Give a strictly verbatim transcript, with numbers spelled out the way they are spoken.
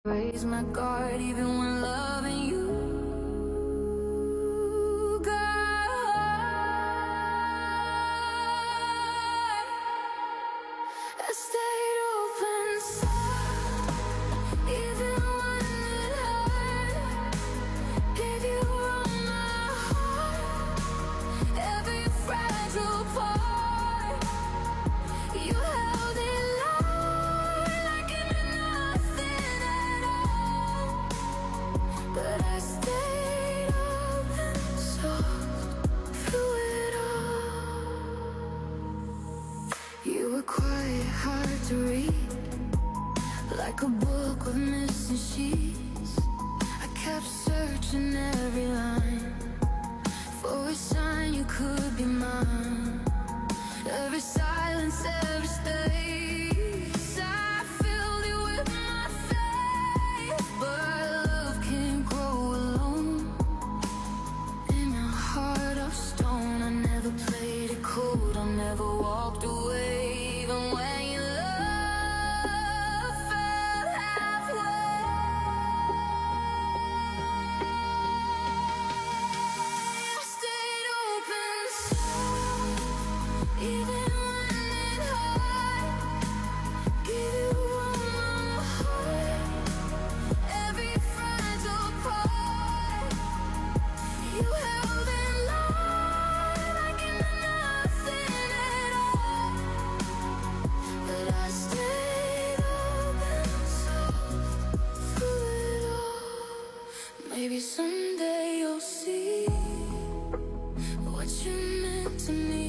Raise my guard even when loving you. God, I stayed open side, even when it hurt. Gave you all my heart, every fragile part. You held it low, like it meant nothing at all. But I stayed open soft through it all. You were quiet, hard to read, like a book with missing sheets. I kept searching every line for a sign you could be mine. Every silence, every space, I filled it with my faith. But love can't grow alone. In a heart of stone, I never played it cold, I never walked away, even when your love fell halfway. I stayed open soft, even when it hurt. Give you all my heart, every fragile part. You held it low, like it meant nothing at all. But I stayed open soft through it all. Maybe someday you'll see what you meant to me.